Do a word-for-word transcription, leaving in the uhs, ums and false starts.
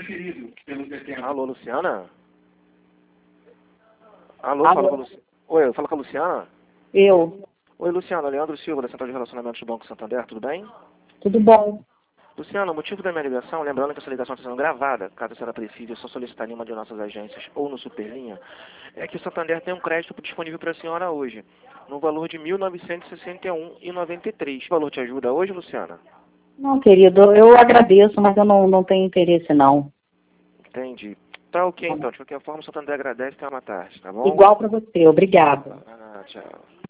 preferido pelo Detento. Alô, Luciana? Alô, Alô? fala com a Luciana. Oi, fala com a Luciana? Eu. Oi, Luciana, Leandro Silva, da Central de Relacionamentos do Banco Santander, tudo bem? Tudo bom? Luciana, o motivo da minha ligação, lembrando que essa ligação está sendo gravada, caso será preciso, é só solicitar em uma de nossas agências ou no Superlinha, é que o Santander tem um crédito disponível para a senhora hoje, no valor de mil novecentos e sessenta e um reais e noventa e três centavos. O valor te ajuda hoje, Luciana? Não, querido, eu agradeço, mas eu não, não tenho interesse, não. Entendi. Tá ok, então. De qualquer forma, o Santander agradece e tenha uma tarde, tá bom? Igual para você, obrigada. Ah, tchau.